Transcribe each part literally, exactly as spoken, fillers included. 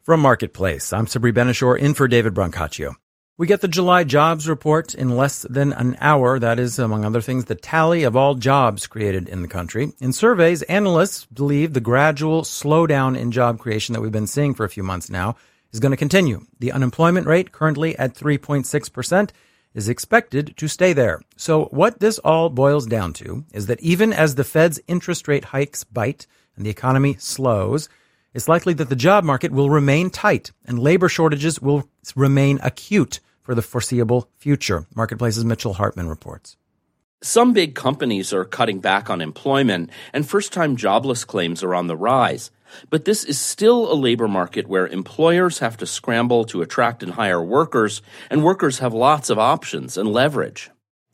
From Marketplace, I'm Sabri Benishore in for David Brancaccio. We get the July jobs report in less than an hour. That is, among other things, the tally of all jobs created in the country. In surveys, analysts believe the gradual slowdown in job creation that we've been seeing for a few months now is going to continue. The unemployment rate, currently at three point six percent, is expected to stay there. So what this all boils down to is that even as the Fed's interest rate hikes bite and the economy slows, it's likely that the job market will remain tight and labor shortages will remain acute for the foreseeable future. Marketplace's Mitchell Hartman reports. Some big companies are cutting back on employment, and first-time jobless claims are on the rise. But this is still a labor market where employers have to scramble to attract and hire workers, and workers have lots of options and leverage.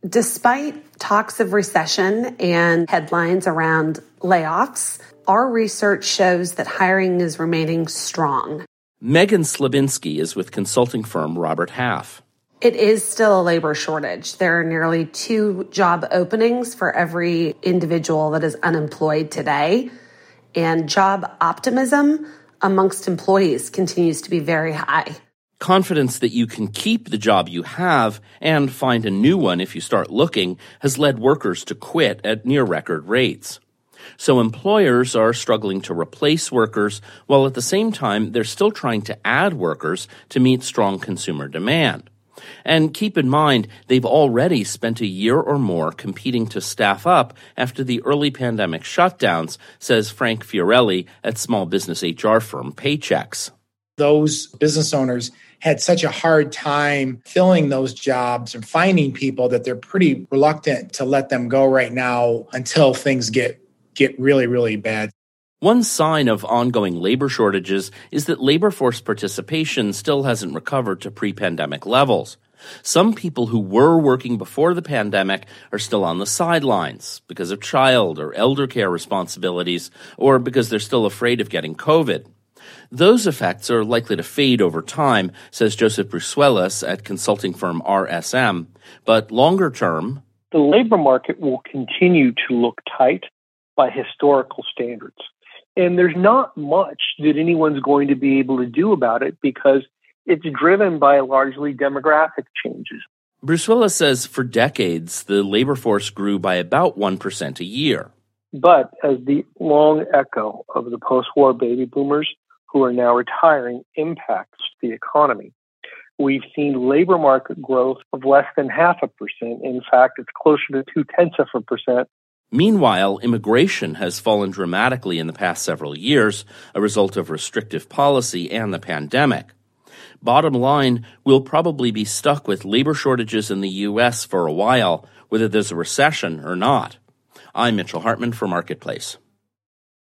Despite talks of recession and headlines around layoffs, our research shows that hiring is remaining strong. Megan Slabinski is with consulting firm Robert Half. It is still a labor shortage. There are nearly two job openings for every individual that is unemployed today. And job optimism amongst employees continues to be very high. Confidence that you can keep the job you have and find a new one if you start looking has led workers to quit at near record rates. So employers are struggling to replace workers, while at the same time they're still trying to add workers to meet strong consumer demand. And keep in mind, they've already spent a year or more competing to staff up after the early pandemic shutdowns, says Frank Fiorelli at small business H R firm Paychex. Those business owners had such a hard time filling those jobs and finding people that they're pretty reluctant to let them go right now until things get get really, really bad. One sign of ongoing labor shortages is that labor force participation still hasn't recovered to pre-pandemic levels. Some people who were working before the pandemic are still on the sidelines because of child or elder care responsibilities or because they're still afraid of getting COVID. Those effects are likely to fade over time, says Joseph Brusuelas at consulting firm R S M. But longer term, the labor market will continue to look tight by historical standards. And there's not much that anyone's going to be able to do about it because it's driven by largely demographic changes. Brusuelas says for decades, the labor force grew by about one percent a year. But as the long echo of the post-war baby boomers who are now retiring impacts the economy, we've seen labor market growth of less than half a percent. In fact, it's closer to two-tenths of a percent. Meanwhile, immigration has fallen dramatically in the past several years, a result of restrictive policy and the pandemic. Bottom line, we'll probably be stuck with labor shortages in the U S for a while, whether there's a recession or not. I'm Mitchell Hartman for Marketplace.